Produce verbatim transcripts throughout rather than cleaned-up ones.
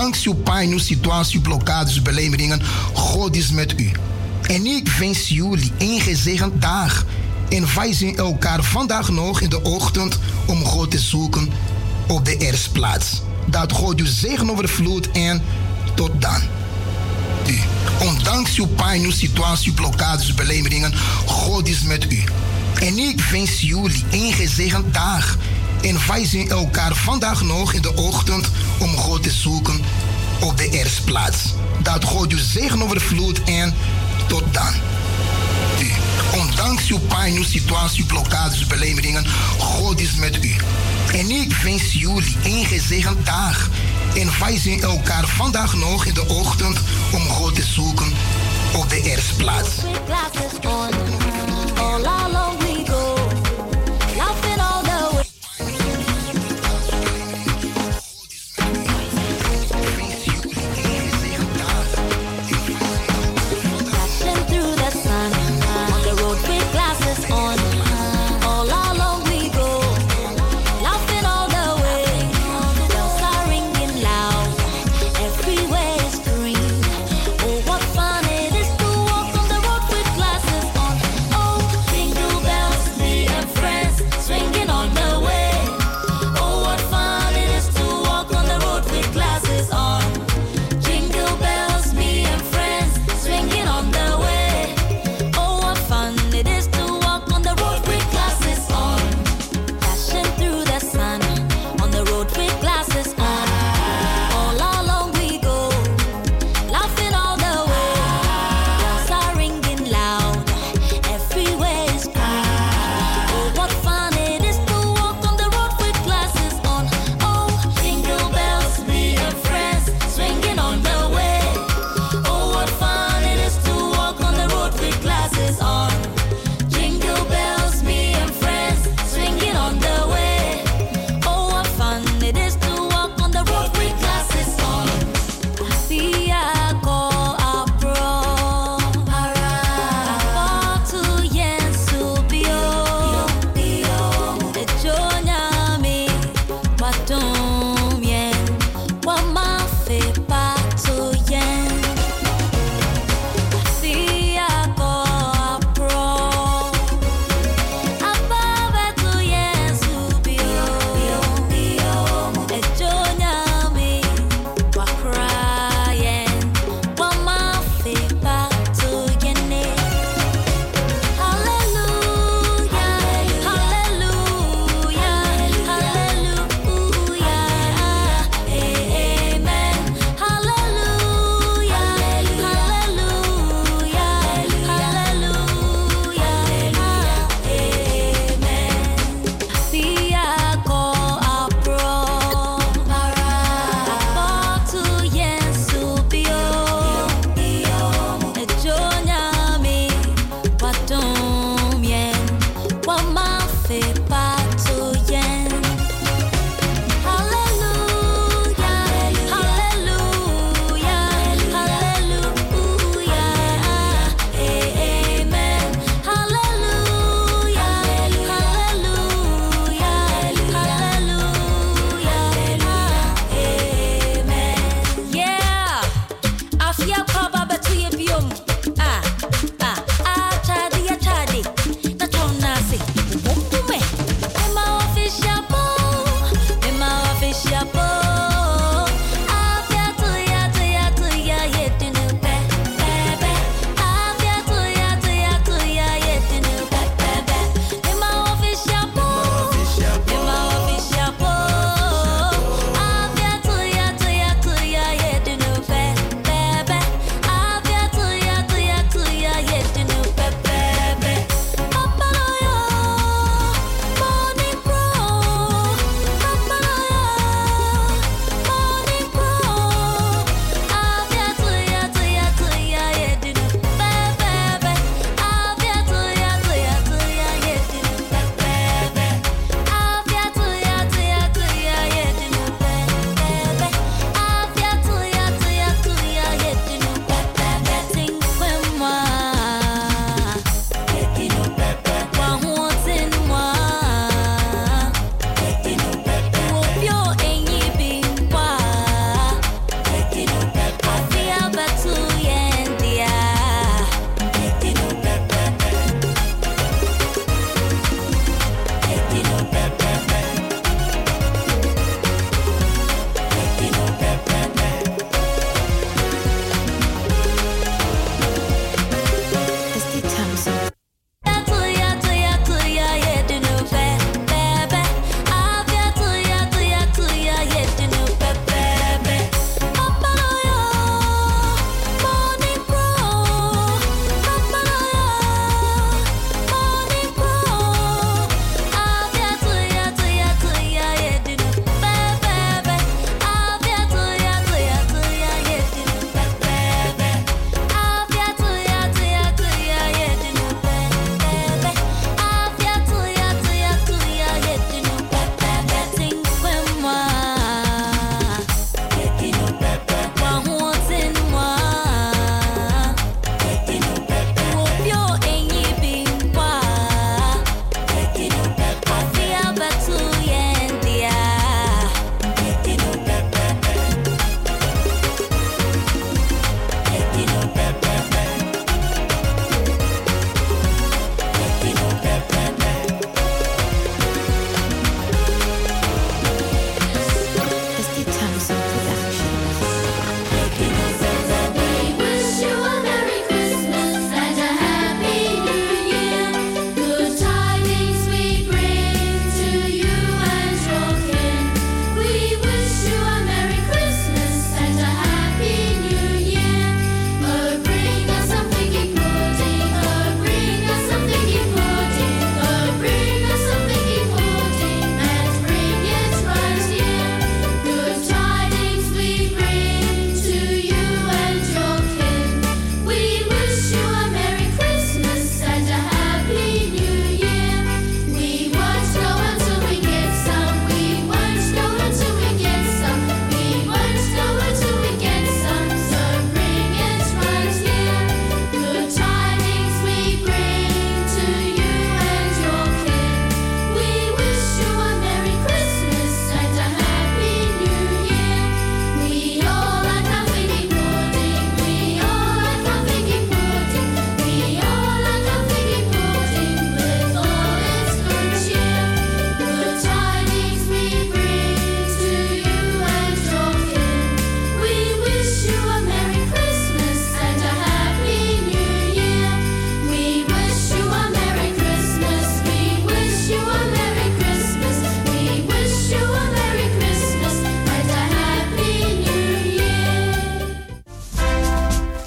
ondanks uw pijn, uw situatie, blokkades, belemmeringen, God is met u. En ik wens jullie een gezegend dag. En wij zien elkaar vandaag nog in de ochtend om God te zoeken op de eerste plaats. Dat God u zegen overvloedt en tot dan. U. Ondanks uw pijn, uw situatie, blokkades, belemmeringen, God is met u. En ik wens jullie een gezegend dag. En wij zien elkaar vandaag nog in de ochtend om God te zoeken op de eerste plaats. Dat God u zegen overvloedt en tot dan. U. Ondanks uw pijn, uw situatie, blokkades, belemmeringen, God is met u. En ik wens jullie een gezegend dag. En wij zien elkaar vandaag nog in de ochtend om God te zoeken op de eerste plaats. Oh, jingle bells.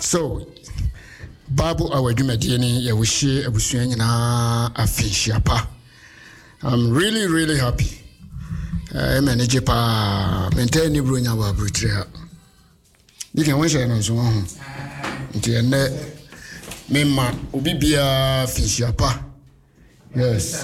So, Babu Awadumadieni, Yawishi, Abusuena, Afishiapa. I'm really, really happy. I manage pa maintain the Brunia Wabutria. You can wish I know so on. Mema, Ubibia Fishiapa. Yes.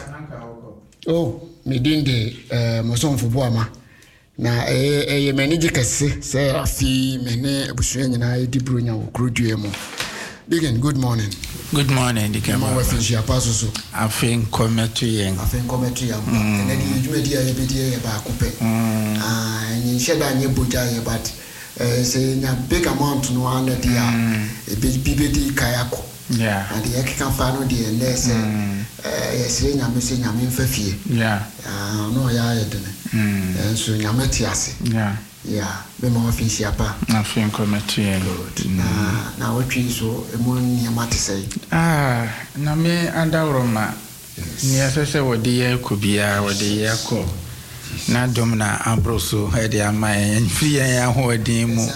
Oh, me dinde, uh, Mason for Boama. Na eh eh manage kese say afi mene abusuanya na edi brunya wo kroduemo. Begin, good morning. Good morning, Dikema. Ma wa finshi apaso so. Afin kometu yen. Afin kometu ya. Na di dwumadi ya ebedi ya ba akopɛ. Ah, nyi sheda nye boja ye but eh say na big amount no anda dia. Ebedi bibedi kayako. Yeah. And the ekika fa no de na say eh yesire nyame se nyame mfa fie. Yeah. Ah, no ya yedene. Mm. And so nyame tiase. Yeah. Yeah, me ma finshi apa. Afin kometu yen. Na na wotwi so emu nyama te sei. Ah, na me andawroma. Ni asese wodi ye kubia wodi ye ko. Na dom na abroso e de ama en fi yen ahodin mu.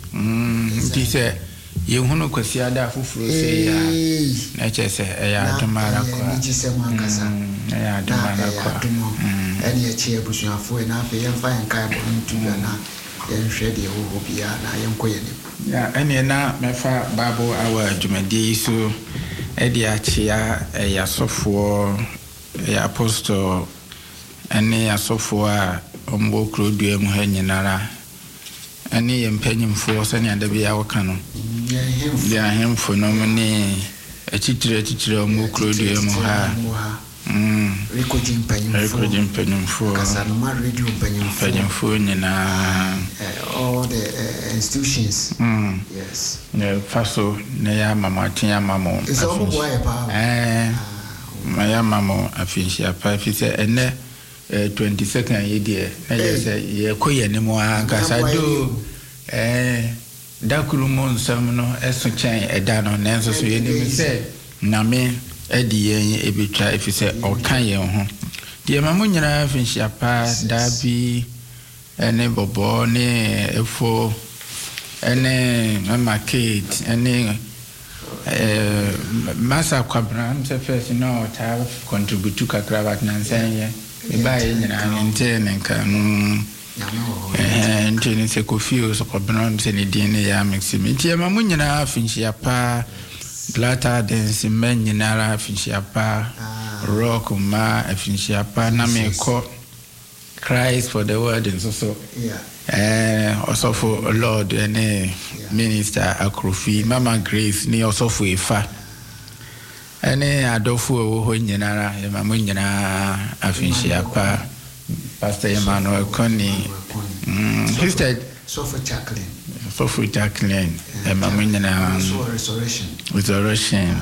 Mm, ti se ye hunu kwasi ada fufuro se ya. Na chese e ya domara kwa. Ni chise mwankasa. E ya domara kwa. Eni e chie busuafo e na afi yen fa yen kai bo ntu na yen hwe de wo bia na yen koye ni. Ya eni na mefa Bible awa dwumadi so e de achia e ya sofo e apostle eni asofo a ombo krodua mu ha nyinara eni ye mpanyimfo se ne adabia woka no ya hemfo no ne achitire achitire ombo krodua mu ha mm recording mpanyimfo recording mpanyimfo kasano ma radio mpanyimfo mpanyimfo nyina all the uh, institutions mm yes ne faso ne ya mama tia mama is all boy pa eh ma ya mama afinshi apa fi se ene twenty-second year na je say ye koye ne mo ankasa do eh dakuru mo nsam no eso chen eda no nenso so ye ni say na me edi yen ebetwa efi se okan yen ho de ma mo nyina finshi apa dabi ene bobo ne efo ene mama kate ene eh masa kwabra mse first no ta contribute to kakra bat nansen Ibai nyina nte nenka no eh nte ne se kofi so kwabra mse ne din ne ya maxime tie ma mo nyina finshi apa Plata dance men nyinara finshi apa rock ma finshi apa na me ko Christ for the word and so so yeah eh also for Lord and minister Akrofi Mama Grace ni also for Ifa ene adofo wo nyinara e ma mo nyina afinshi apa Pastor Emmanuel Connie mm sister so for Jacqueline so for Jacqueline e ma mo nyina restoration restoration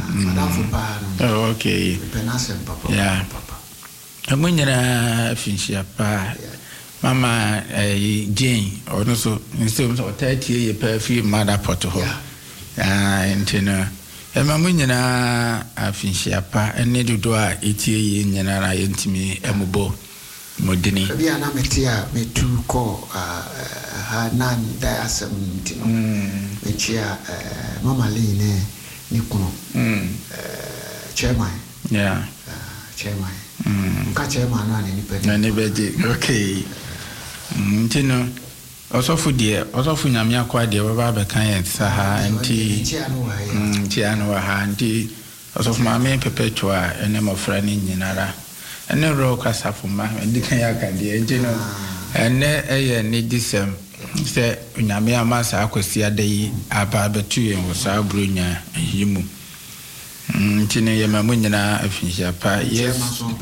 oh okay yeah e mo nyina afinshi apa Mama eh Jane ono so nse so thirty ye perfume mother pot ho ah intino e ma mo nyina afinshi apa ene dodo a etie ye nyina ra yentimi emubo modini bi ana metia metu ko ha nan da asem ntino mechia Mama Line ni kuno mm eh chairman yeah chairman mm ka chairman na ni pedi na ni beji okay ntino osofu die osofu nyame akwa die baba be kan yen saha nti nti anu ha nti osofu ma me perpetua ene mofra ni nyinara ene ro kasafu ma ndi kan ya kan die ntino ene eye ni disem se nyame amasa akosi adai aba betu yen wo sa brunya yimu ntino ye ma munyina afinja pa yes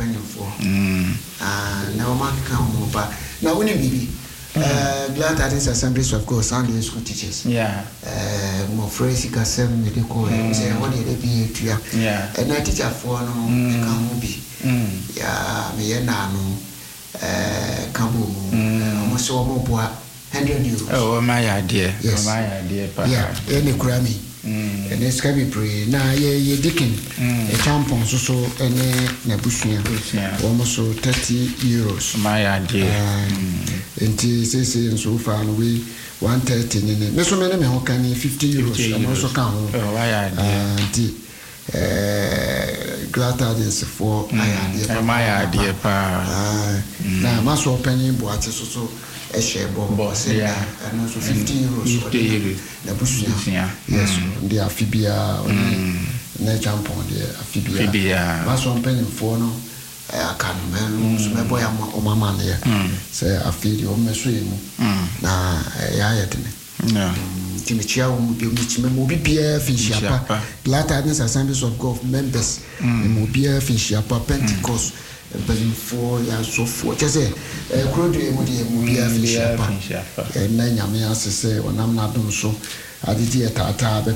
mm ah na o ma kan mo ba na woni bibi eh Glad Tidings Assemblies of God Sunday school teachers yeah eh mo phrase ka sem me de ko e se woni de bi etua yeah e na teacher for no kan mo bi mm ya me ye na no eh kan bo mo so mo bo one hundred euros oh my idea oh my idea pa yeah any krami mm and it's can be pray na ye ye dikin e champon so so ene na busuya almost thirty euros my idea nti say say so far no we one thirty ne ne so me ne me ho kan fifty euros and also kan ho nti eh Glatadens for ayade my idea pa na ma so penny bo ate so so e share bo say ya and also fifty euros na busuya yes ndi afibia oni na champon de afibia ma so penny for no aka no men so me boy am o mama ne say afidi o me so emu na ya ya tene yeah Timichia will be Mobia Fishiapa, Glatadens Assemblies of God members, Mobia Fishiapa, Pentecost, Berlin four years so forth. Just say, Crody Mobia Fishiapa, and Nanyamia say, when I'm not doing so, I did it at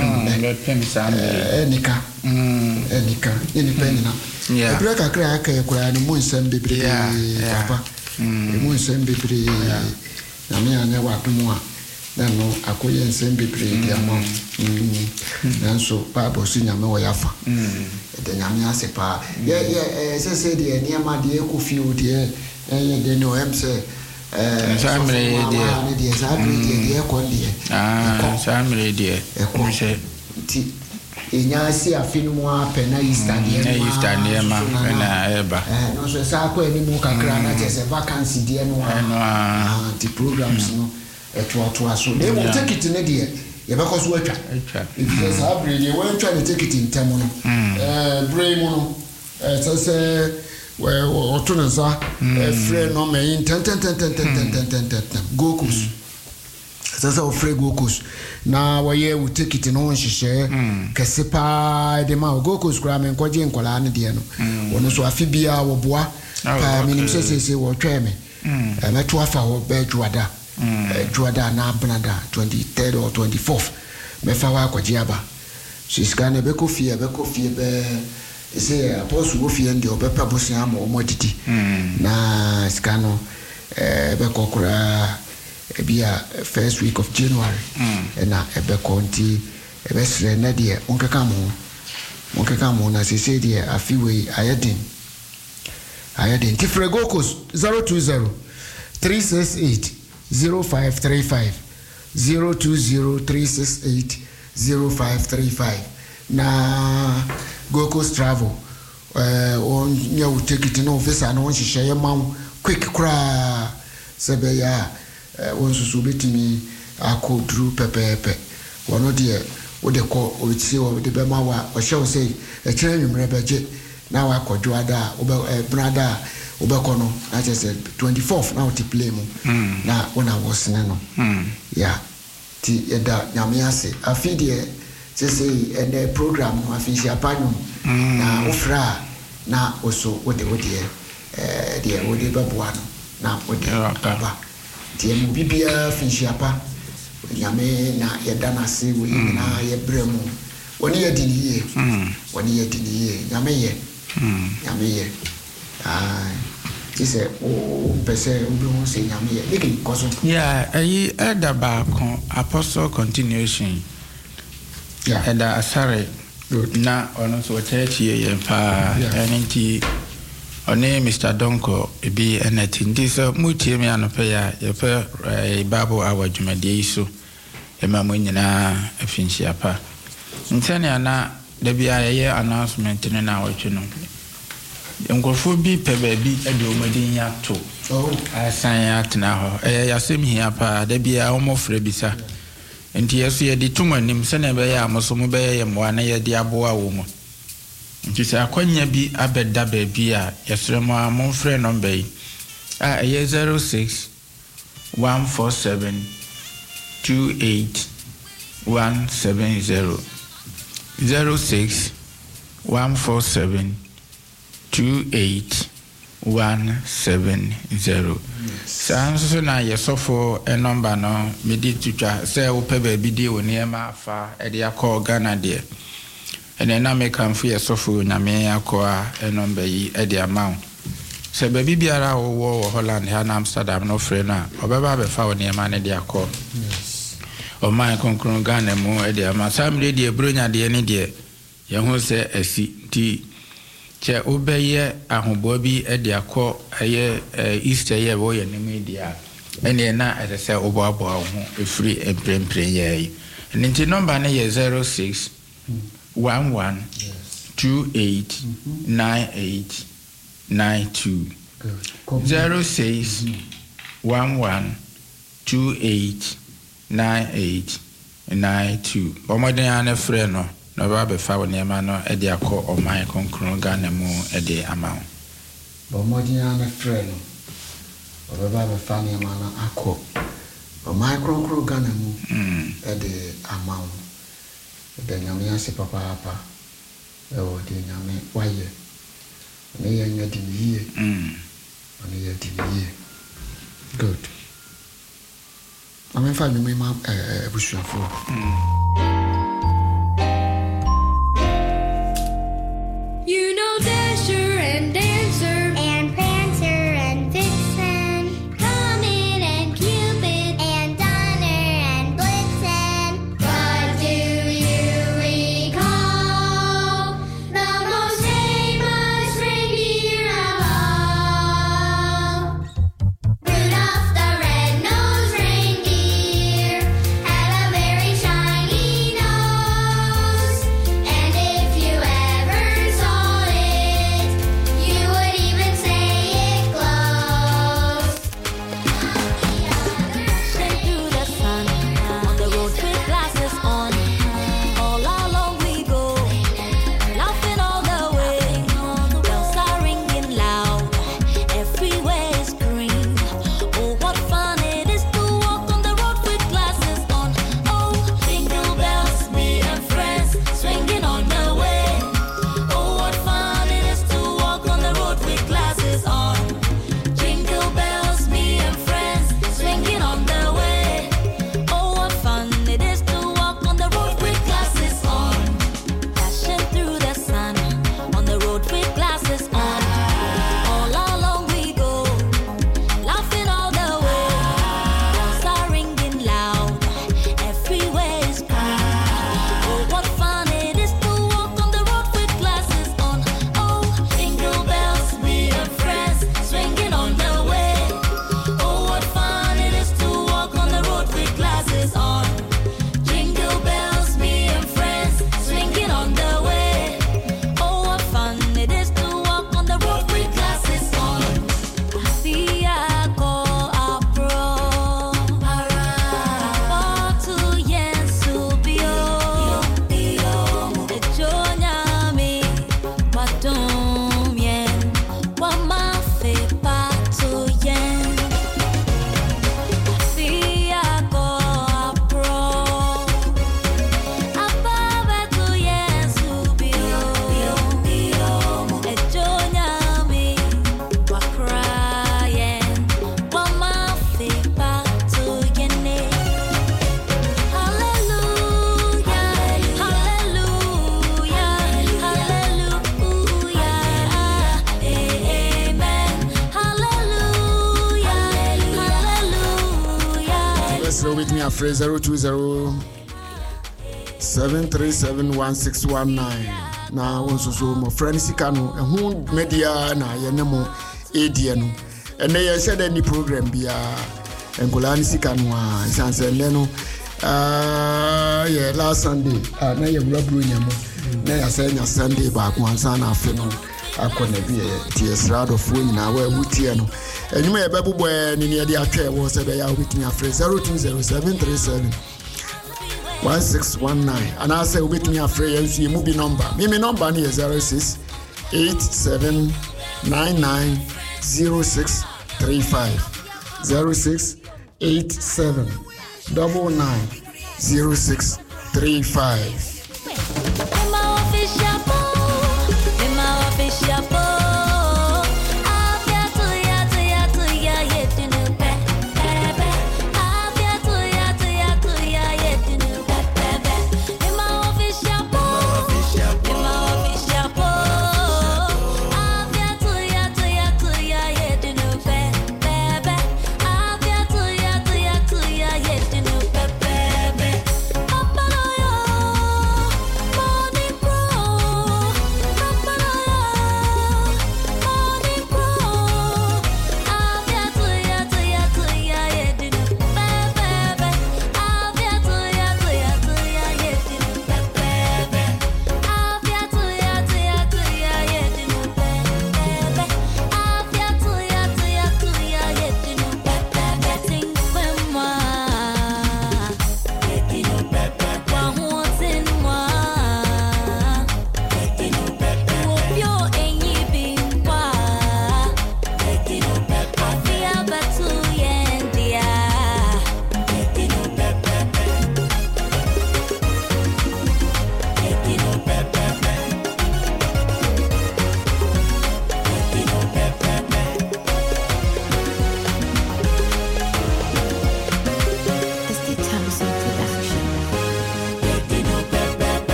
Enika, Enika, independent. Yeah, break a crack, a moon send baby, Papa, a moon send baby, Namia never more. No, akoye nsem bebre dia mo mm nanso Bible si nyame wo yafa de nyame ase pa ye ye se se de niam de ekofi o de eh de no em se eh samre de de samre de de ko de ah samre de ko se ti enya si afinu mo apena Easter de na Easter de ma na eba eh no so sa ko eni mu kakra na je se vacancy de no ah ti programs no eto to aso dey will take it in there ye because we twa if there's a breed you want try to take it in term no eh brain no eh so say we oto nsa eh free no me ten ten ten ten ten ten ten gokus so say free gokus na we ye will take it no nhihye kese pa de ma gokus kra me nkoje nkola ne de no wono so afibia wo boa pa minim se se se wo twa me eh meto afa wo be dwada Juada na Abnada twenty-third or twenty-fourth. Mefawa kwa jiaba. Siskane beko fie beko fie be ese apostle wo fie ndi obepa bosi ama omodidi. Na skano eh beko kura ebia first week of January. Na ebeko nti ebesre na de onkeka mo. Onkeka mo na sese de afiwe ayedin. Ayedin tifregokos zero two zero three six eight zero five three five zero two zero three six eight zero five three five na Gokos Travel eh on ya u take it no visa na on hihye ma quick kra sebe ya on susu betimi akodru pepepe wono de wo de ko o ti wo de be ma wa o hye o say e kire nwumre beje na wa kodwo ada wo be brada obekono na just twenty-fourth now to play mo na when I was no yeah ti eda nyame ase afidie se se and the program no afisi apanyo na ofra na oso ode ode eh de ode baboa no na ode baba ti em bibia afisi apa nyame na yeda na se we na ye bremu woni ye diniye woni ye diniye nyame ye nyame ye ah ise o pese obi ho se nyame ye eke koso yeah ayi elder ba kon apostle continuation yeah elder asare na ono so church ye pa enti one Mister Donko ebi enati ndi so mutie me anope ya ye pe Bible hour dwumade iso e ma mo nyina afinchi apa ntene ana da bia ye announcement ne na wotwe no Ngofo bi pe baabi e de omadi nya to oh asan ya tena ho eh yasem hia pa da bia omofre bisa enti yeso ye di tumanim se na be ya amosom be ye mo na ye di aboa wo mo enti se akwanya bi abeda baabi a yesre mo amofre number yi a ye zero six one four seven two eight one seven zero zero six one four seven two eight one seven zero. Sanso na yesofo e number no medi tutwa se wo pe ba bi de woni e ma fa e de akọ Ghana de. Ene na me kan fu yesofo na me akọ e number yi e de amount. Se ba bi biara wo wo Holland ha na Amsterdam no free na obeba be fa woni e ma ne de akọ. Yes. O ma konkron Ghana mu e de ama sam de de bronya de ne de ye ho se asi ti che obeye ahobo bi e de akọ eye Easter ye wo ye ne media ene na ede se oboabo ho efiri emprempre ye nti number na ye zero six one one two eight nine eight nine two zero six one one two eight nine eight nine two omoden ane frɛ no na ba be fa woni ma no e de akɔ oman konkron Ghana mu e de ama bo omoden ane frɛ no o ba be fa ni ma na akɔ oman konkron Ghana mu e de ama de nyame ase papa papa e o de nyame waye ne ye nya di yie mm ne ye di yie good I'm fine with my uh bush for. You know Dasher and Dancer and Prancer and Vixen, Comet and Cupid and Donner and Blitzen. But do you recall the most famous reindeer of all? Rudolph the red-nosed reindeer had a very shiny nose, and if you ever saw it, you would even say it glows. Straight through the sun, on the road with glasses on. All along we go, laughing all the way. Bells are ringing loud, everywhere is green. Oh, what fun it is to walk on the road with glasses on. Oh, jingle bells, me and friends, swinging on the way. Oh, what fun it is to walk on the road with glasses on. Jingle bells, me and friends, swinging on the way. Oh, what fun it is to walk on the road with glasses on. Dashing through the sun, on the road with glasses on. All along we go, laughing all the way. Bells are ringing loud, everywhere is green. Oh, what fun it is to walk on the road with glasses on. Oh, jingle bells, me and friends, swinging on the way. Oh, what fun it is to walk on the road with glasses on. Jingle bells, me and friends, swinging on the way. Oh, what fun it is to walk on the road with glasses on. Fiaco apro, apo tu yen subio, ejonyami, watum yen, wamafe patu yen. Fiaco apro, apo tu yen subio, ejonyami, wakrayen, wamafe patu yene. Hallelujah, hallelujah, hallelujah, amen. Hallelujah, hallelujah. Let's go with me at phrase zero two zero seven three seven one six one nine. Now, also, so my friend Sikano, and who media na yenemo ediano. And they said any program be a Angolani Sikano, Sansa Leno. Ah, yeah, last Sunday, ah, na ye rubber nyamo. Na ya say na Sunday back one sana afternoon. Akona bi e tiesrado of win na we wutiano. And you may a baby boy ni near the affair was a day out with me a phrase zero two zero seven three seven one six one nine. And I say with me a phrase you movie number. Mimi number is zero six eight seven nine nine zero six three five zero six eight seven double nine zero six three five. In my office chapeau, in my office chapeau. Afia tuya tuya tuya yetinu pe pe pe. Afia tuya tuya tuya yetinu pe pe pe. In my office chapeau, in my office chapeau. Afia tuya tuya tuya yetinu pe pe pe. Afia tuya tuya tuya yetinu pe pe pe. Papa no yo, morning crow. Papa no yo.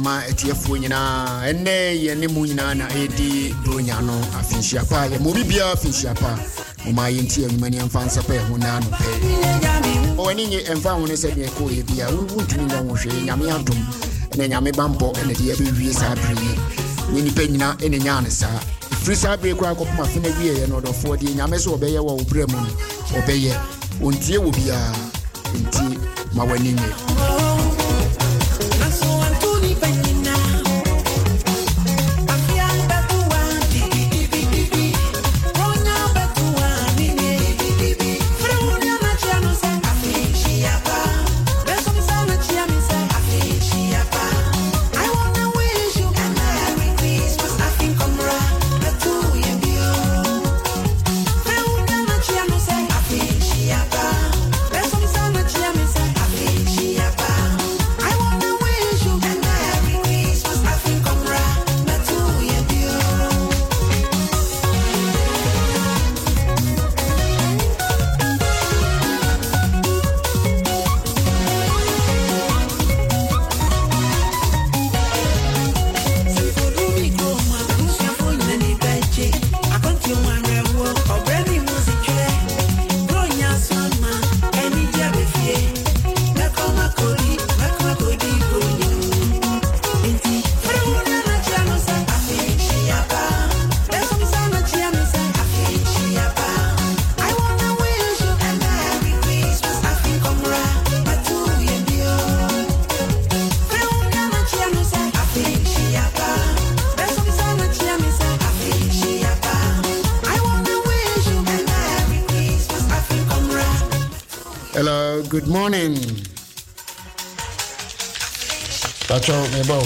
ama etiefo nyina enne ye ne mu nyina na edi bronya no afinhia pa ye mo bibia afinhia pa mo ma ye ntie anumani amfansa pa ho na no pe o ani nye emfa ho ne se de ko ye bia wu ntumi nya wo hwe nyame adom ene nyame bambo ene de ye be wie sa bri ni ni pe nyina ene nya ne sa free sa bri kwa kopma fe na wie ye no do fo de nyame so obeye wo obrɛ mu no obeye ontie wo bia nti ma wani nye Hello, good morning. That's all, Nebo.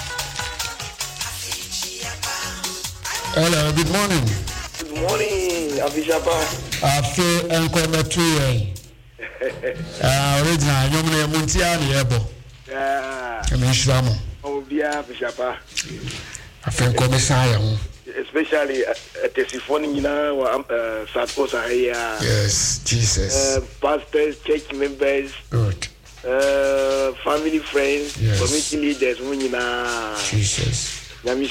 Hello, good morning. Good morning, Afishapa. I feel uncle Tree. Ah, original, you know, Muntiani, Ebo. Yeah. I'm in Shramo. Oh, dear, Afishapa. I feel Commissar. Especially at the symphony, you know, uh, South here. Yes, Jesus. Uh, pastors, church members, good. Uh, family, friends, yes. Community leaders, you know. Jesus.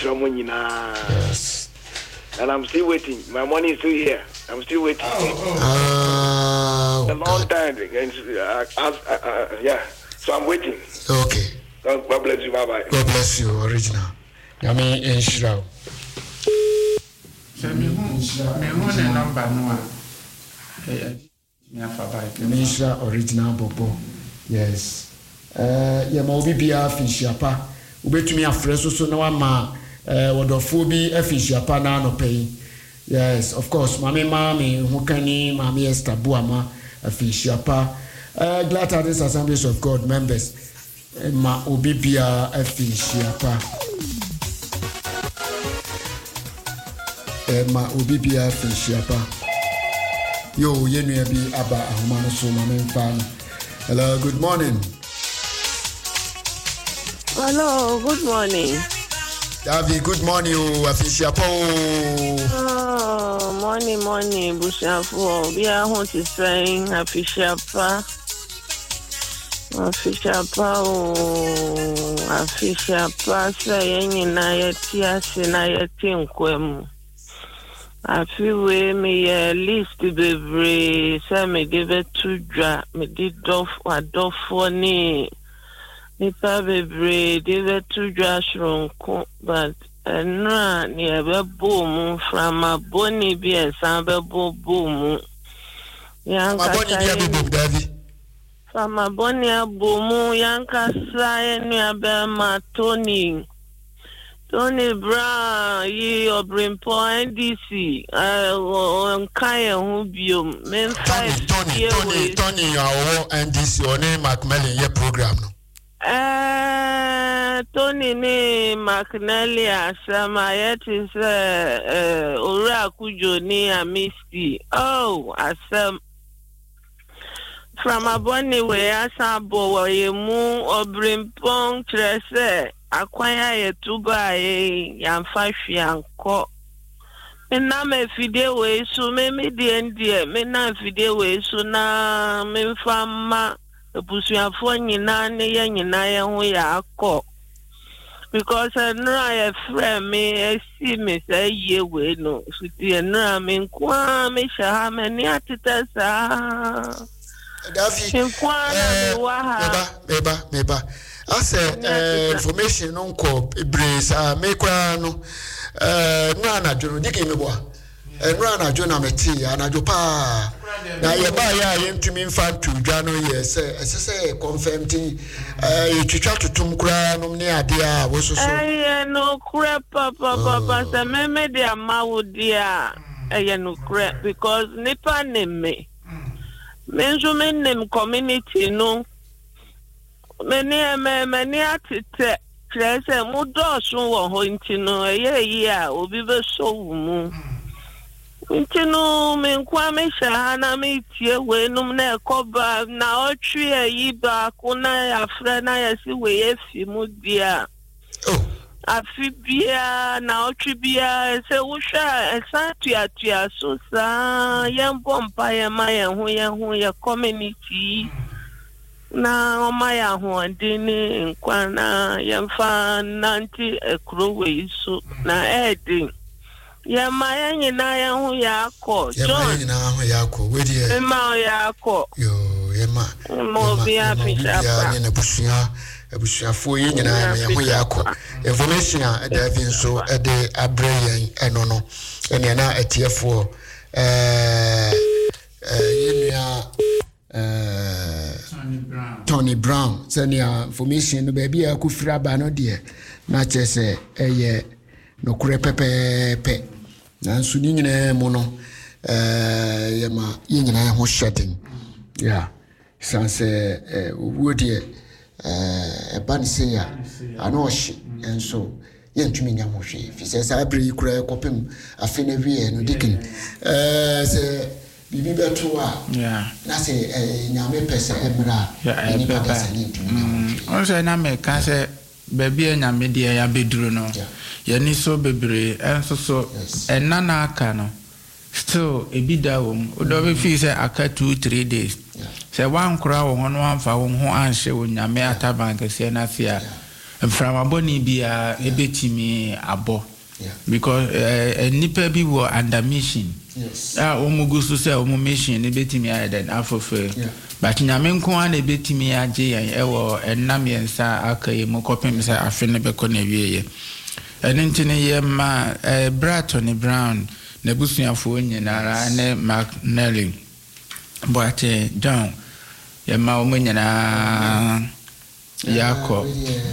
Yes. And I'm still waiting. My money is still here. I'm still waiting. Oh, oh. A long God. time. And, uh, uh, uh, uh, yeah. So I'm waiting. Okay. God bless you. Bye bye. God bless you, original. Yami Enshirao. Me who the number no me afa Misha original Bobo. Yes. Uh ya ma obi bia afishiapa. Ubetumi afre so so na wa ma eh wodofo bi afishiapa na no pay. Yes, of course. Mami mami hukani mami Esther Buama afishiapa. Uh glad to this Assemblies of God members. Ma obi bia afishiapa. Ma obibia fishiapa yo yenu bi aba ahoma no so ma memfa no. Hello, good morning. Hello, good morning. Davi, good morning o afishiapa o. Oh, morning morning bushafu bia ho ti saying afishiapa afishiapa o afishiapa say nyina yeti ase na yeti nkwam. I feel we me uh, list bebre say me give it to dra me did dof wa dof ni me pa bebre give it to dra shronko but na ni ebe boom from a boni bi esan be bo boom yanka sai from a boni boom yanka sai ni abe ma Tony Tony Brown, ye Obrimpo N D C, uh, on Kaya Hubium, men five Tony, Tony, Tony, our N D C, or name Macmillan, your program. Uh, Tony, ne McNally, Asamayet is, uh, uh, Ura Kujo, ne Misty. Oh, Asam. From a bonny way, Asabo, or ye moon, Obrimpong, Tresse. Akwanya yetuba ye yamfa hwianko na me fide we so me me die ndie me na fide we so na me mfa ma ebusuafo nyina ne ye nyina ye ho ya akọ because I know I friend me, I see me say ye we no. So the no me kwa me sha me ni atita sa. Dafi. Me kwa me wa. Meba, meba, meba. I say information on co brace ah me kwa no. Eh no na jono dike me boa. Eh no na jono meti anajo pa. Na ye ba ya ye ntumi mfa tu dwa no ye say say confirm ti eh twitwa totum kura no ne ade a wo so so. Eh no kura papa papa say me me de amawudi a eh no kura because nipa ne me. Menzo me nem community no. Many me many atite krese mu dosun wo ho ntino eye yi a obi be so mu. Ntino me nkwa me sha na me tie we num na ekoba na otwi ayi ba ko na afra na yesi we efi mu dia. Oh. Afi bia na otwi bia se wo hwa esa tua tua so sa yem bompa ye ma ye hu ye hu ye community. Na omaya ho ndini nkwa na yemfa nanti ekro we so na edi. Ya maya nyina ya hu ya ko ya maya nyina hu ya ko we die e ma ya ko yo ye ma mo bia fisha ya nyina busia busia fo ye nyina ya hu ya ko information a da bi so e de abre yen eno no ene na etiefo eh eh yenia eh Tony Brown Tony Brown senia information no baby a ku fira ba no de na chese eye no kure pepe pe na nsu ni nyina mu no eh yema ye nyina ho shedding yeah sanse eh owo de eh e ban se ya ano hye enso ye ntumi nya ho hwe fi se sa bre kure kopem afi na wie no dikin eh se bibi beto a yeah na se eh nyame pese emra ni papa on se na me ka se baby nyame de ya beduru no yani so bebre enso so enana aka no still ebida wom odo be fi say aka two three days say one kura wo hono amfa wo ho anhye wo nyame ataban kase na fia mframaboni bia ebetimi abo because a nipa bi wo under mission yes ah omugusu say omu mission ebetimi aden afofe but nyame nko an ebetimi age yan ewo enam yensa aka yemu kopem say afe ne be ko na wieye enentine ye ma Tony Brown na busuafo nyinara ne Mark Nelly but John ye ma o nyina yako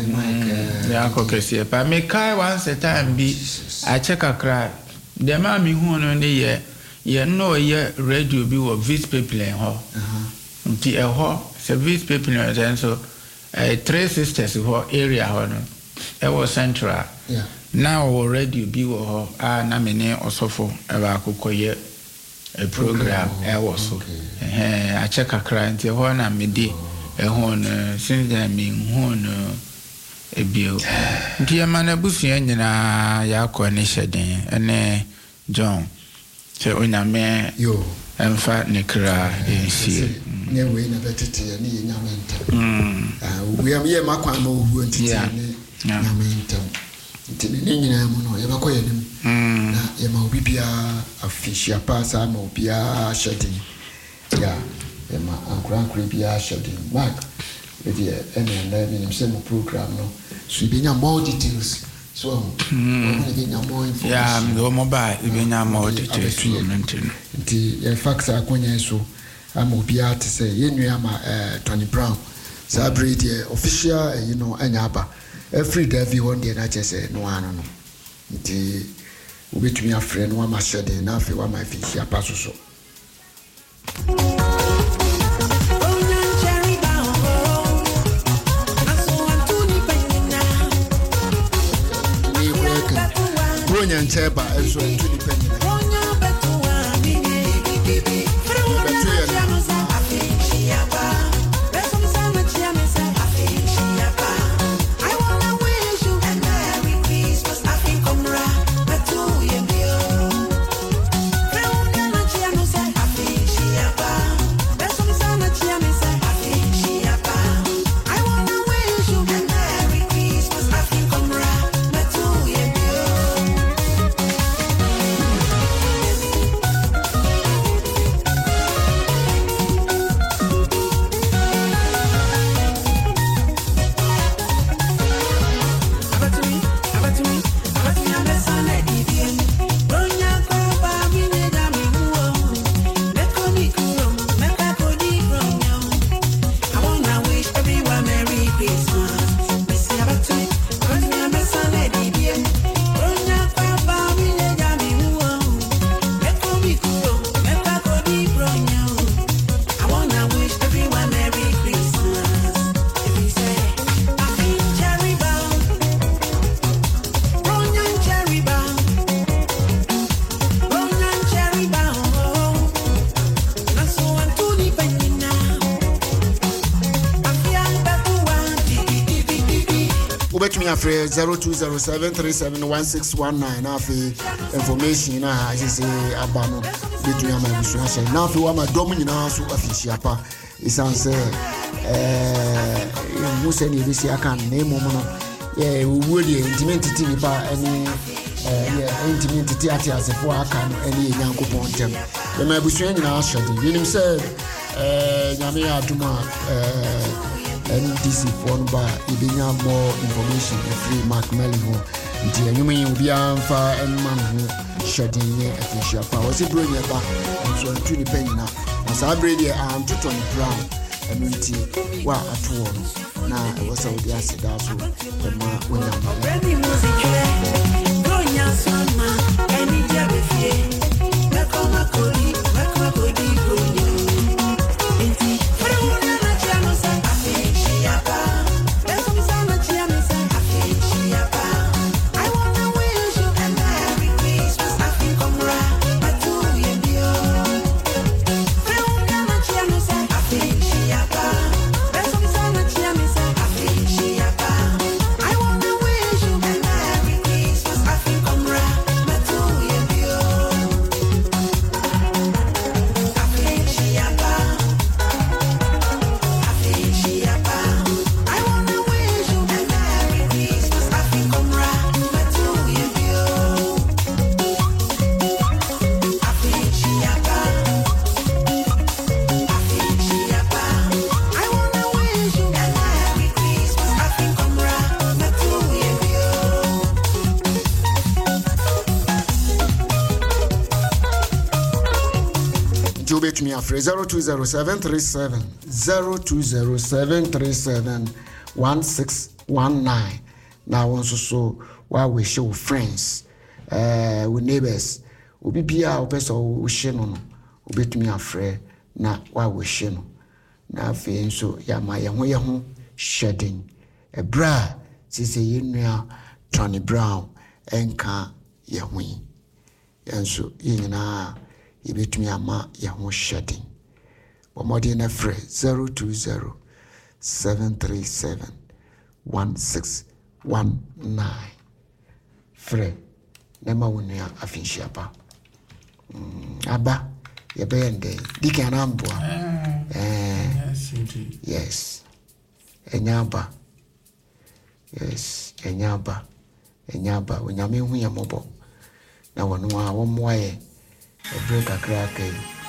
yako kesi pa me kai once a time bi a check akra de ma mi hu no ne ye ye no ye radio bi wo vis people en ho nti e ho service people en so three sisters ho area ho no e wo central yeah now already bi wo ho a na me ne osofo e ba akokoye a program e wo so eh a check akra nti ho na me di e ho no since that me ho no e bio nti ya mana busua nyina ya ko ne hyeden ene John se onyame yo emfa ne kra ensie ne we na betete ne nyame ntam mm ah we am ye makwa ma ohu ntiti ne nyame ntam nti ne nyina mu no ye bakọ ye nim na ye ma obi bia afishia pasa ma obi a hyeden ya ye ma ankura ankura bia hyeden mark we dey ene na me nim se mo program no so be nya more details so um we dey nya more information yeah me mobile we nya more details to maintain nti ye fax akonya so am obi a te say ye nua ma Tony Brown celebrate the official you know anyaba every day every one day na chese no ano no nti obetumi afre no ma hyede na afi wa ma fi hia paso so Wonya ncheba eso ntuni penye I wanna wish you and Merry Christmas, I think I'm right. Ubet me afraid zero two zero seven three seven one six one nine. Now for information, I just say Abano between my business. Now for what my dominant also official pa is answer. Eh, you say this I can name woman. Yeah, we would intimate nipa any eh intimate theater as if I can any young coupon them. The my business now shut. You know say eh nyame aduma eh N D C phone bar, you be more information free Mark Melliho. Until you mean be on fire and man who shedding here at the shop. I was a brilliant back and so to the penny now. As I bring here, I'm to Tony Brown and until what at all. Now I was out there, said that's what the man when I'm ready. Music, go your son, and it's everything. Makoma Kodi, Makoma Kodi, go. Me afraid zero two zero seven three seven zero two zero seven three seven one six one nine. Now also so while we show friends, uh, with neighbors, we be be our best or we share no, we be me afraid na while we share no. Now feeling so ya my young way home shedding a bra, since you know Tony Brown and can ya win, and so you know. You bet me ama ya ho shedding. But more than a phrase zero two zero seven three seven one six one nine. Free. Nema wunya afinshiapa. Aba ya bende dike anambwa. Eh. Yes indeed. Yes. Enyaba. Yes, enyaba. Enyaba unyame hu ya mobo. Na wanu wa womwaye. A break a crack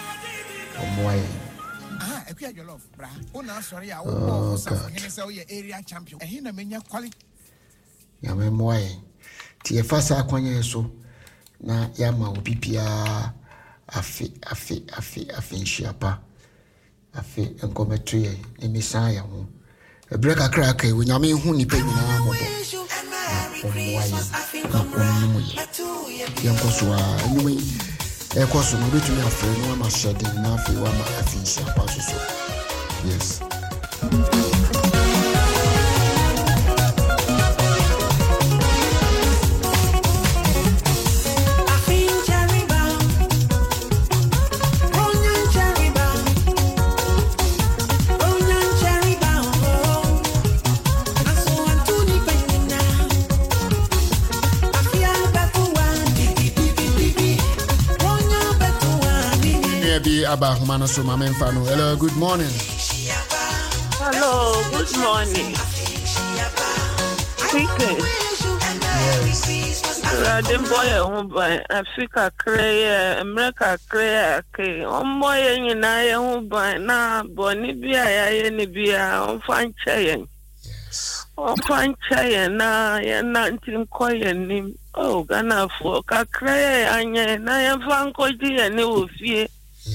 on way. Ah, I quit your love, bra. Oh, no, sorry, I will sell your area champion. And he no mean your quality. Yamam way. Tia Fasa Quanya so. Na Yama will be Pia Afi, Afi, Afi, Afin Shiapa. Afi and come a tree, a messiah. A break a crack when Yami Huni pay me now. Yankoswa, anyway. E course no be to me afraid no ma shedding na fi wa ma afisha pa so. Yes. Aba humano so mamen fano. Hello, good morning. Hello, good morning. Speaking. Yes. Radin boy home by Africa Cray, America Cray, okay. On boy in I home by na Bonibia, Yenibia, on fine chain. Yes. On fine chain na nineteen coin. Oh, Ghana for Cray, and I am Fanco D and new fear.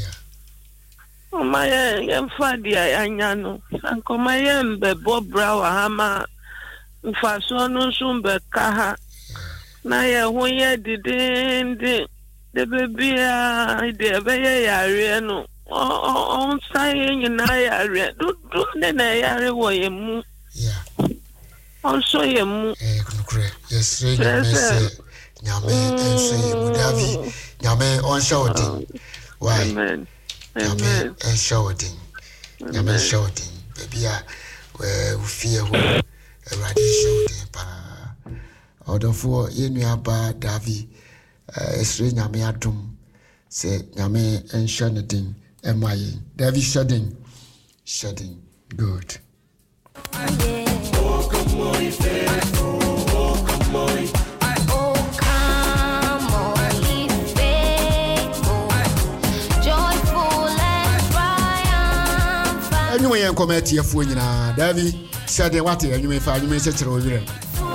My young father, I know. Uncle my young Bob Brower Hammer, Fasono Sumber Kaha. Naya, when you didn't the baby, the baby, I know. On saying in I read, do then I away a move. Yeah. Also, a move. Yes, yes, Yame, and say, Mudavi, Yame on shouting. Why? Amen. Amen. And shouting. Yame shouting. Baby, where we fear who Awurade show den pa. Odofo yenu aba Davi esre nyame adom se nyame enhye ne din emaye. Davi shedding shedding good. Oh, come on, faithful. Oh, come on. Oh, come on, ye faithful. Joyful and triumphant. Anyway, I'm coming to your phone now. Davi said, what you may find you may set your own.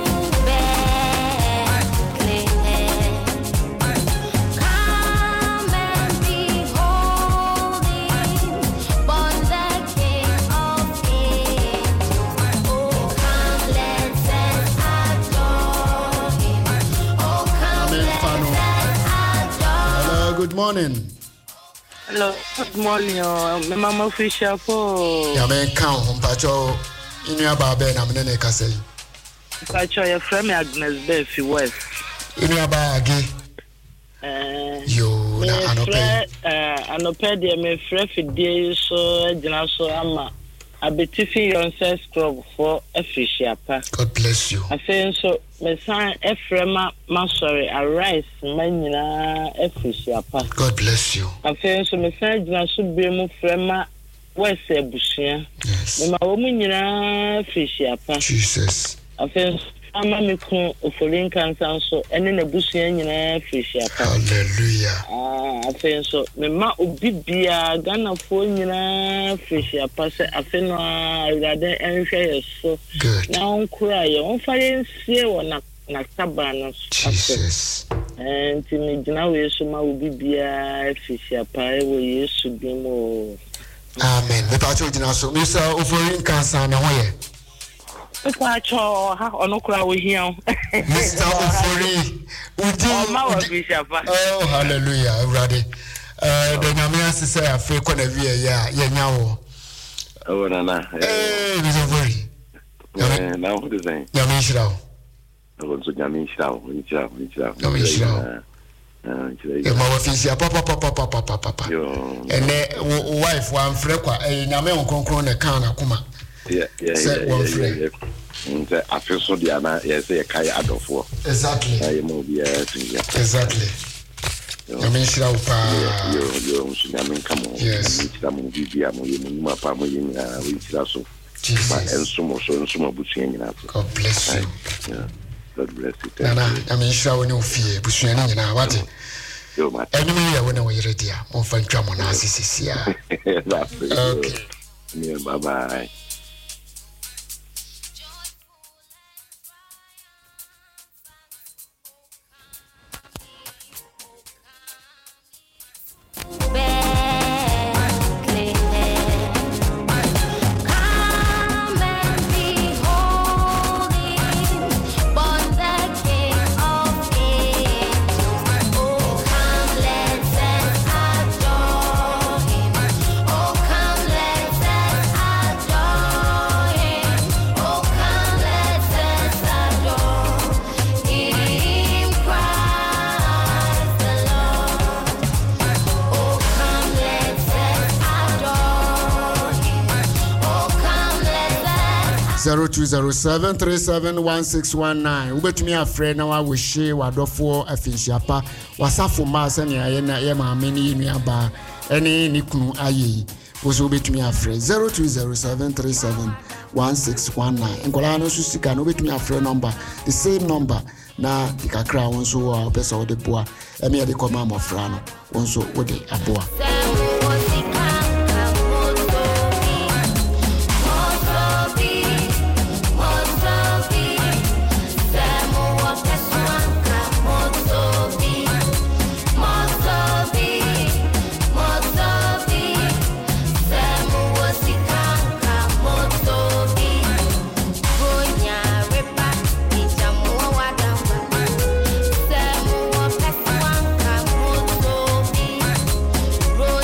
Good morning. Hello, good morning. Uh, my mama Fisher for. Yeah, man, count on Pacho in your barber. I'm in a castle. Pacho, your friend Agnes Beffy West. In your bag. You, I know, Paddy, I'm a friend for days, so I so I'm a bit tiffy on sex club for a fish. God bless you. I feel so. My son, Ephraim, Masori, arise, Manina, Ephraim. God bless you. I feel so. My son, I should be more Frema, West Bushia. Yes. My woman, Ephraim. Jesus. I feel I'm a micro of Lincoln Council and then a Bushian in Ephraim. Hallelujah. Ah, I feel so. My ma Ubibia, Ghana for Ephraim. Pass a fin rather and so. Good. Now, cry on fire, see one na Tabana. Jesus. And to me, now we so my Ubibia, Fisher Pie, we used to be more. Amen. The Pacho did also, Mister Offering Cancer, and away. The Pacho, how no cry we hear. Mister Offering, oh, hallelujah, ready. Uh, the Namia say, I feel quite a year, yeah, yeah, now. Oh, no, no. Hey, Mister Offering. Yeah, now what is that? Yamishra. I want to Yamishra, Yamishra, Yamishra. Yamishra. Yeah, my Fisher, papa, papa, papa, papa. And the wife, one frequa, a Yaman concron, a can, Kuma. Yeah, yeah, one friend. I feel so Diana, yes, a Kaya Adolfo. Exactly. I am over exactly. Yamishra, you're Yamin, come on. Yes. I'm Vivia, my family, which also. Jesus. And so much, so much Bushing. God bless you. Yeah. God bless you. Nana, I mean, show no fear, Bushing, and I want it. Anyway, I went away ready. On find Jamon as this is here. Okay. Yeah, bye bye. zero two zero seven three seven one six one nine. Ubet me a friend now. I wish she wadofo afinshiapa. Wasafo mas any ayena yema many niaba any nikunu aye. Was ubet me a friend zero two zero seven three seven one six one nine. And Colano Susika no ubet me a friend number the same number na the kakra one so uh pesa de boa. Emi de command of frano one so ode aboa. Road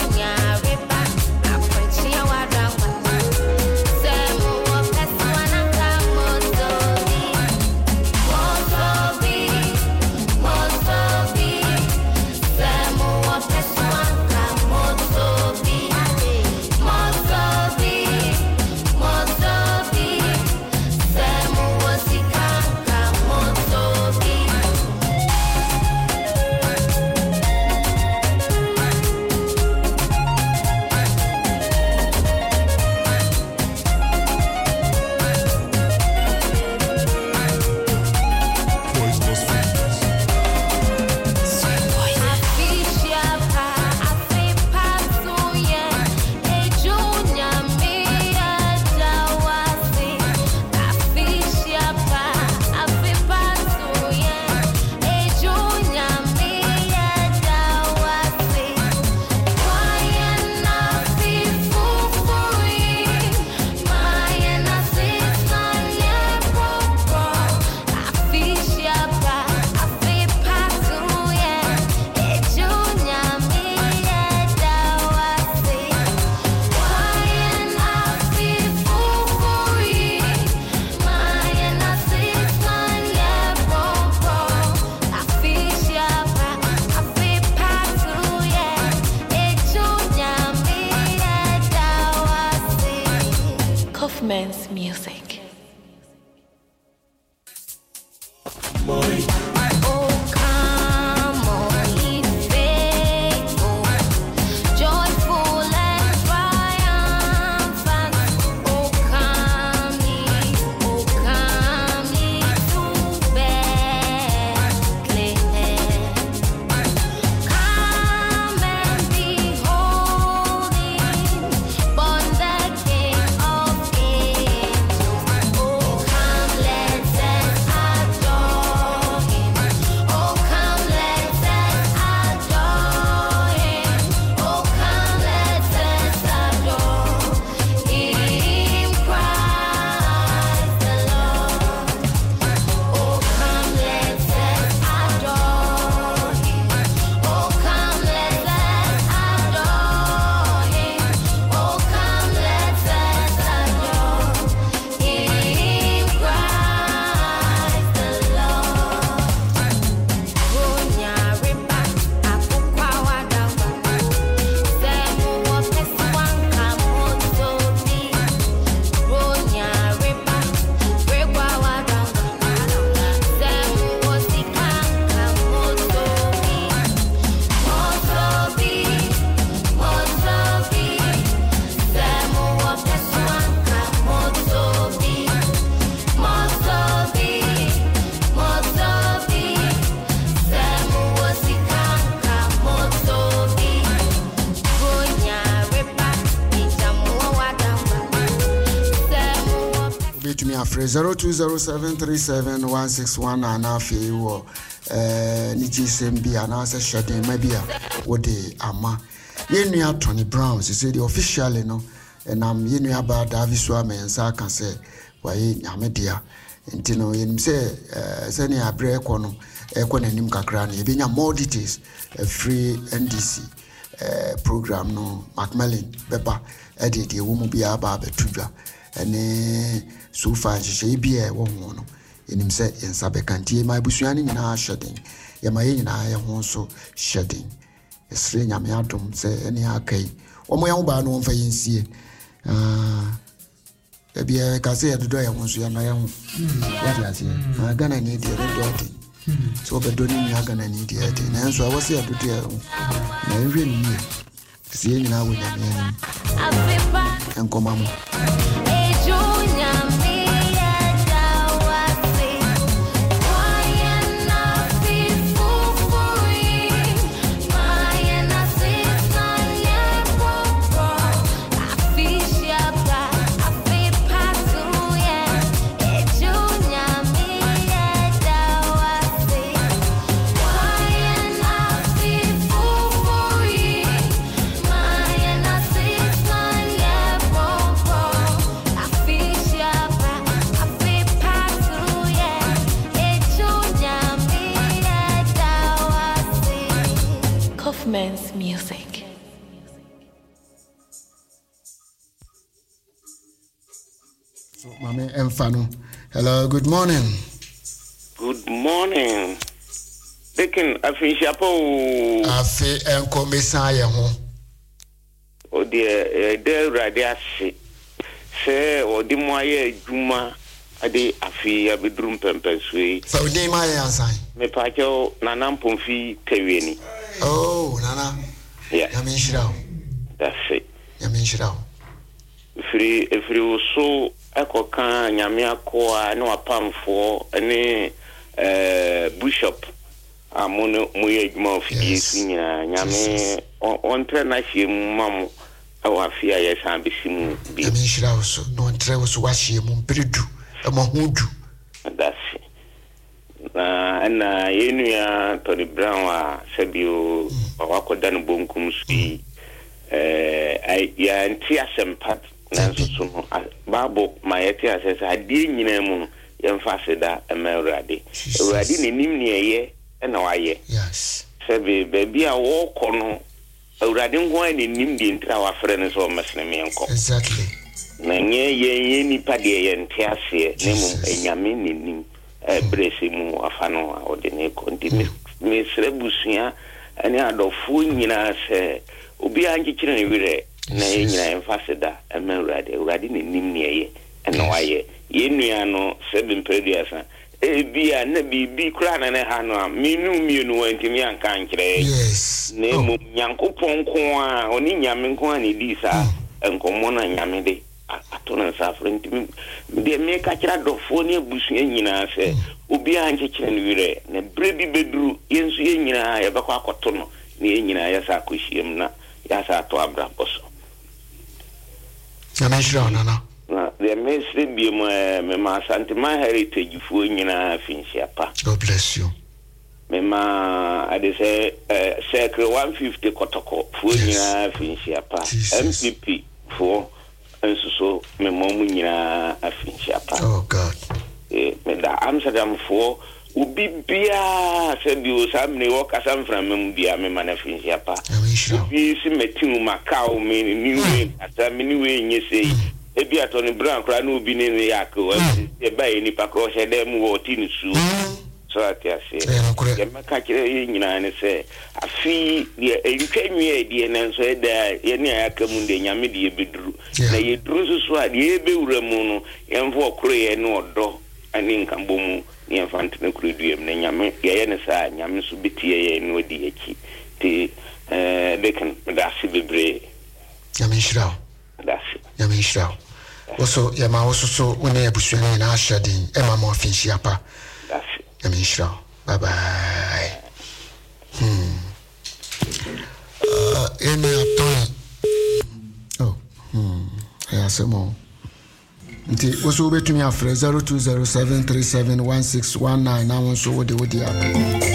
to me afre zero two zero seven three seven one six one and afi wo eh ni gsmb anasa shade mabia wo de ama yenua Tony Brown say the officially no and am yenua ba Davis wa mensa kan say waye nyamedia ntino yenim say eh say ne abre ko no e ko nanim kakra no yebenya more details a free N D C eh program no Macmillan beba e de de wo mu bia ba betudwa ene so far je bia wo ho no yenim say ensa be kantie mai busuani nyina shedding ye mai nyina ye ho so shedding esre nyame adom say ene akai omo ya wo ba no mfa yensie ah ebia ka say dodo ye ho so ya na ye ho what you say ah Ghana ni de dodo so be do ni Ghana ni de de na so I was here dodo ye ho na enwe ni sie nyina wo nyame enkoma mo Men's music. So, Mame Emfano. Hello, good morning. Good morning. Taking a fish apple. Afi enko mesaya ho. Oh dear, there radiasi. Say, or the moye juma. Ade afi abedrum pempeswe. So dey my answer. Me pacho nanam pomfi teweni. Oh, Nana. Yeah. Yamin Shirao. That's it. Yamin Shirao. Free if you so echo can Yamia Koa no a palm for any uh bishop. Amono Muye Mouth Yame on Trenashi Mamu. Our fear, yes, I'm Bissimu. Yamin Shirao, so no one travels wash him on Peridu. A Mahudu. That's it. And uh, Yenuya Tony Brown Sabio Wako Dan Bunkum Sui I ya Tia Sempat Nanso Babo my Tia says I didn't know Yamfaseda and Melradi. Radi Nimni ye and Aye. Yes. Sabi baby a walk on Radin wine in Nimdi our friends or Masnamianco. Exactly. Nanye ye ni padi and Tiasia, name Yamin. Bresimu afano odene konti me srebusia ani adofo nyina se obi anji kire ne wire na nyina emfaseda emerade urade ne nim ne ye eno waye ye nua no seven preduasa e bia na bibi kura na ne ha no minu mienu wantimi anka nkire yes ne mu nyankopon ko a oni nyame nko a ne di sa enkomo na nyame de atona safrenti de me ka kira dofo ne busu nyina se obi anje kire ne wire ne brebi bedru yensu nyina ya bakwa akoto no ne nyina ya sa akohiem na ya sa to abra boso na shira na na de me sre bi mo me ma sante my heritage fu nyina finsia pa. God bless you. Me ma ade say uh, circle one fifty kotoko fu nyina finsia pa. M P P fu enso so me momu nyina afinsia pa. Oh God. Eh me da Amsterdam fu ubi bia se bi o sam ne wo kasam fra mem bia me mana finsia pa. Ubi si metin Macau me ni we ata me ni we nyese ebi atoni Brown kra no obi ne ne yakọ e ba ni pakro hede mu wo tin su so atiase e maka kire nyina ne se afi de entwanwe de ne nso e da ye ne ayakamu de nyame de ebeduru na ye duru susu a de ebewura mu no ye mfo okro ye ne odo ani nkambo mu ne infant ne kro duem ne nyame ye ye ne sa nyame so betie ye ne odi aki te eh beken da si bebre nyame shiraw dasi nyame shiraw also ya ma also so when e busuani na ashadin e ma mo afinshi apa dasi nyame shiraw bye bye hmm uh ene atoni oh hmm ya semo nti also betumi afre zero two zero seven three seven one six one nine na won so wo de wo di app.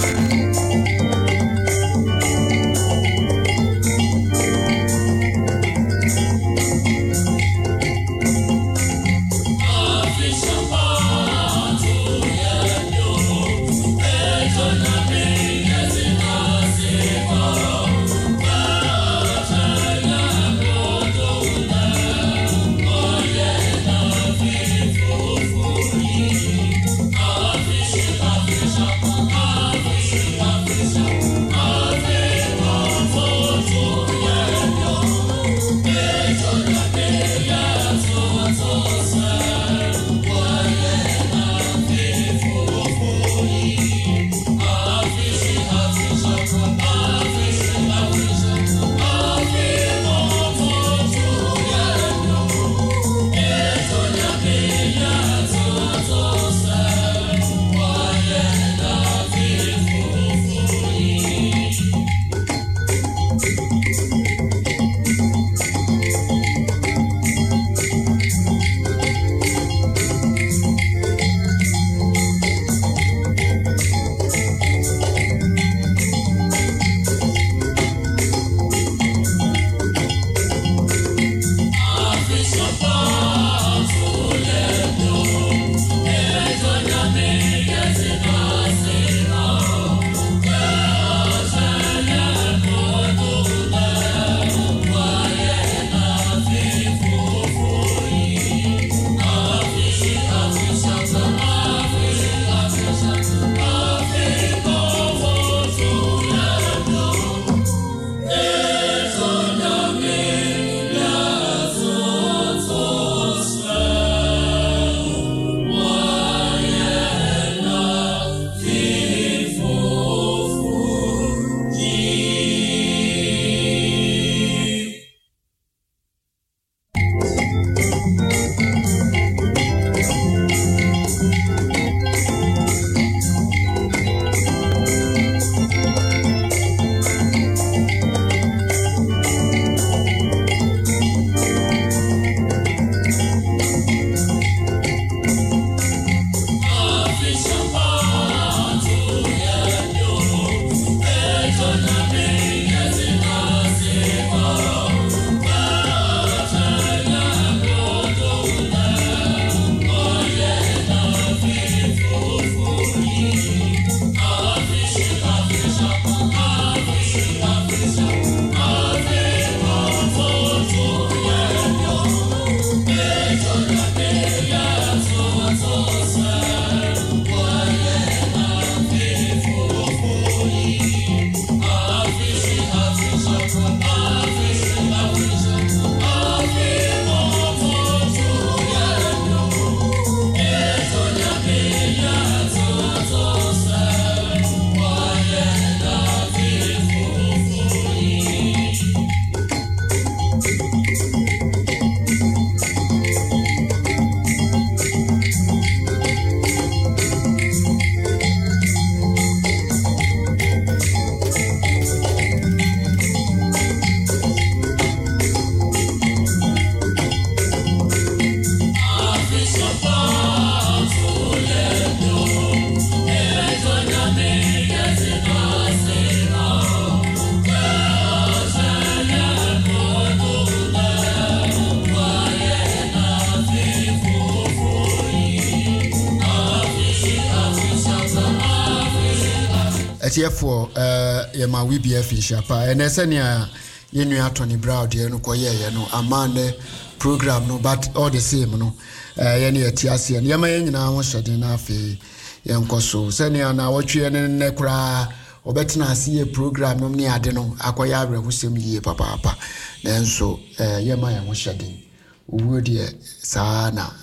Therefore, uh, yeah, my we be a fish up, and as any you know, Tony Brown, you know, you know, a man program, no, but all the same, no, uh, any a T S C and Yamayan now was shut enough, young Cosso, sending an hour tree and necra, or better not see a program, no, near Adeno, acquire who same year, papa, then so, uh, Yamayan was shedding, would ye, sana,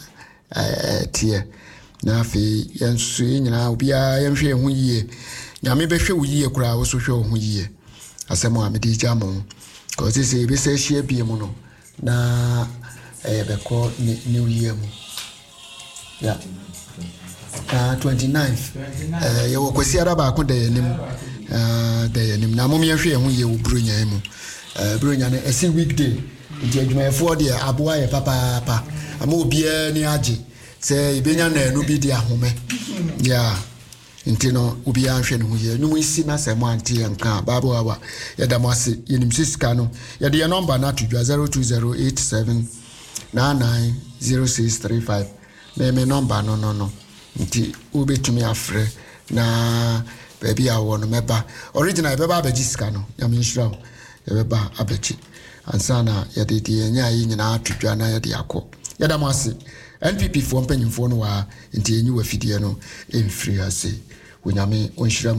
uh, tear, Nafi, and swing, and I'll be a young shame one year. Nyame be hwe wo yie kura wo so hwe wo ho yie asemo amedi jamo cause say be say share bi mu no na eh be ko new year mu yeah uh twenty-ninth eh ye wo kwesi araba ko de nim uh de nim na mom ye hwe ho yie wo brunya mu eh brunya na ese weekday nti adwumayɛfoɔ deɛ aboa yɛ papaapa ama obiara ni agye sɛ ibenya na enu bi di ahome ya nti no obiara hwɛ ne ho yɛ num isi na sɛ mo ante nka babo awa yɛda mo ase yenim sisika no yɛde yɛ number na to dwa zero two zero eight seven nine nine zero six three five me me number no no no nti obetumi afrɛ na baby a won meba original beba abeji sika no ya me nhira yɛbɛba abɛkyi ansa na yɛde de nya yi nyina atodwa na yɛde akɔ yɛda mo ase N P P fo mpanyimfo no wa nti enyi wa fidie no emfiri ase wonyame onhira